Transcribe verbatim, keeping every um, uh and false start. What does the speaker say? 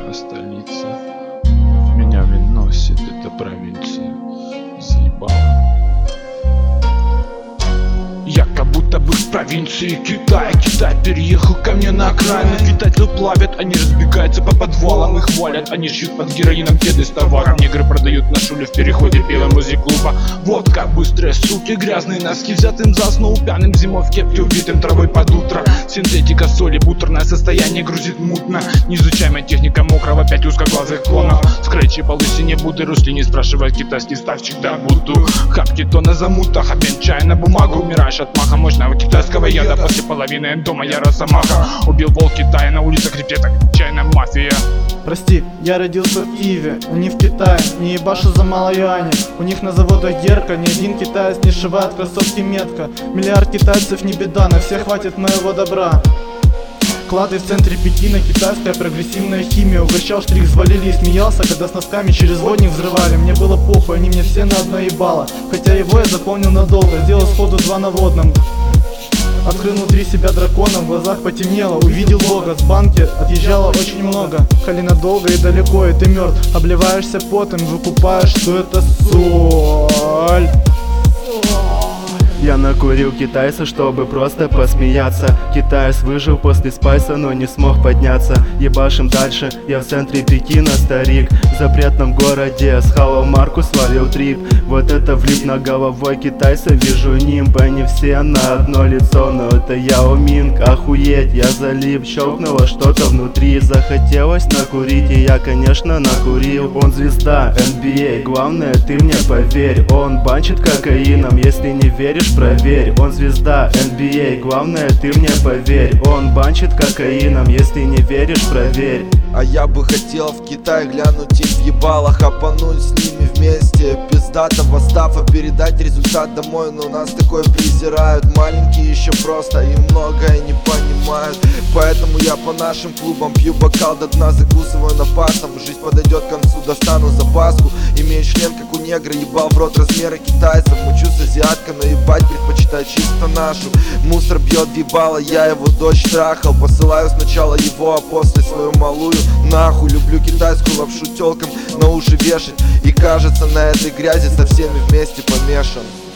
моя столица. Меня выносит эта провинция, заебала. Я как будто бы в провинции Китая. Китай переехал ко мне на окраины. Китайцы плавят, они разбегаются по подвалам. Их валят, они шьют под героином кеды с товаром. Негры продают на шуле в переходе пива музик-клуба. Вот как быстрые суки, грязные носки, взятым за основу пьяным зимой в кепке, убитым травой под утро. Синтетика соли, бутерное состояние грузит мутно. Неизучаемая техника мокрого, пять узкоглазых клонов. Скретчи по лысине Будды, Русли не спрашивает китайский ставчик, да буду. Хапки то на замутах, обмен чая на бумагу. Умираешь от маха мощного китайского яда. После половины дома я росомаха. Убил волк Китая, на улицах репеток, чайная мафия. Прости, я родился в Киеве, а не в Китае. Не ебашу за малоюане. У них на заводах Герка, ни один китаец не сшивает кроссовки метко. Миллиард китайцев не беда, на всех хватит моего добра. Клады в центре Пекина, китайская прогрессивная химия. Угощал штрих, взвалили и смеялся, когда с носками через водник взрывали. Мне было похуй, они мне все на одно ебало. Хотя его я запомнил надолго, сделал сходу два на водном. Открыл внутри себя драконом, в глазах потемнело. Увидел лого, с банки отъезжало очень много. Хали надолго и далеко, и ты мертв. Обливаешься потом, выкупаешь, что это соль. Я накурил китайца, чтобы просто посмеяться. Китаец выжил после спайса, но не смог подняться. Ебашим дальше, я в центре Пекина, старик. В запретном городе схавал марку, свалил трип. Вот это влип на головой китайца, вижу нимб. Они все на одно лицо, но это Яо Минг. Охуеть, я залип, щелкнуло что-то внутри. Захотелось накурить, и я, конечно, накурил. Он звезда эн би эй, главное ты мне поверь. Он банчит кокаином, если не веришь, проверь. Он звезда эн би эй, главное ты мне поверь. Он банчит кокаином, если не веришь, проверь. А я бы хотел в Китай глянуть им в ебало, хапануть с ними вместе пиздатого стафа, передать результат домой, но нас такое презирают. Маленькие еще просто и многое не понимают. Поэтому я по нашим клубам пью бокал до дна, закусываю напасом. Жизнь подойдет к концу, достану запаску. Имею член как у негра, ебал в рот размеры китайцев. Мучусь азиатка, но ебать предпочитаю чисто нашу. Мусор бьет в ебало, я его дочь трахал. Посылаю сначала его, а после свою малую нахуй. Люблю китайскую лапшу тёлкам на уши вешать. И кажется, на этой грязи со всеми вместе помешан.